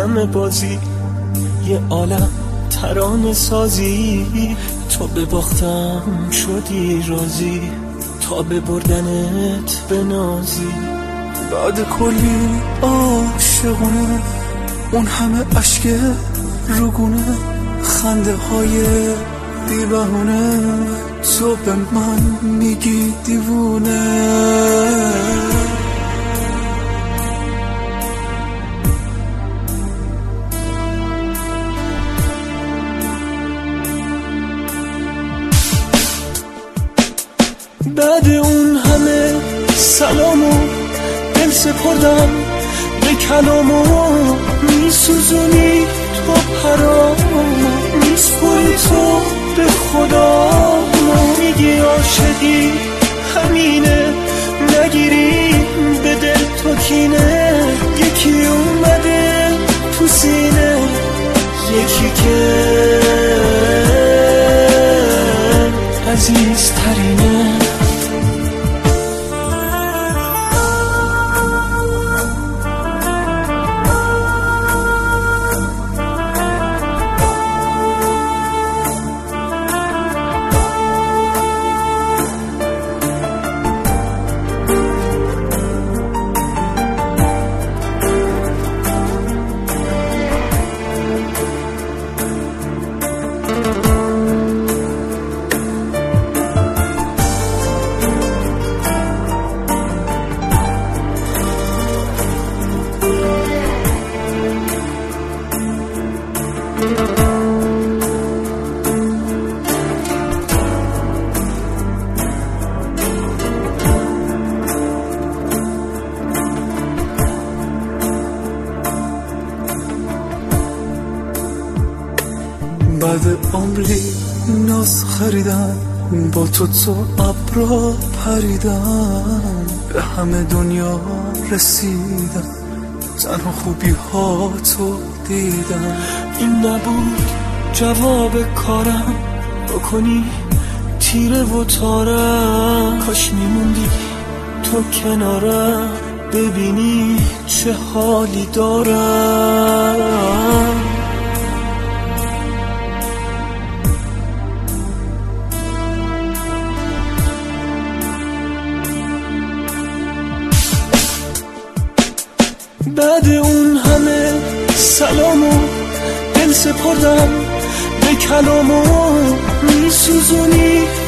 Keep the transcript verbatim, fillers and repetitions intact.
همه بازی یه عالم ترانه سازی. تا به باختم شدی راضی، تا به بردنت بنازی. بعد کلی عاشقونه، اون همه عشق روگونه، خنده های بی بهونه، تو به من میگی دیوونه. بعد اون همه سلامو دل سپردم به کلامو، میسوزونی تو پرامو، میسپری تو به خدا. میگی عاشقی همینه، نگیری به دل تو کینه. یکی اومده تو سینه، یکی که عزیزترینه. بعد عمری ناز خریدن، با تو تو ابرا پریدن، به همه دنیا رسیدم، تنها خوبی ها تو دیدم. این نبود جواب کارم، بکنی تیره و تارم. کاش میموندی تو کنارم، ببینی چه حالی دارم. بعد اون همه سلامو دل سپردم به کلامو، میسوزونی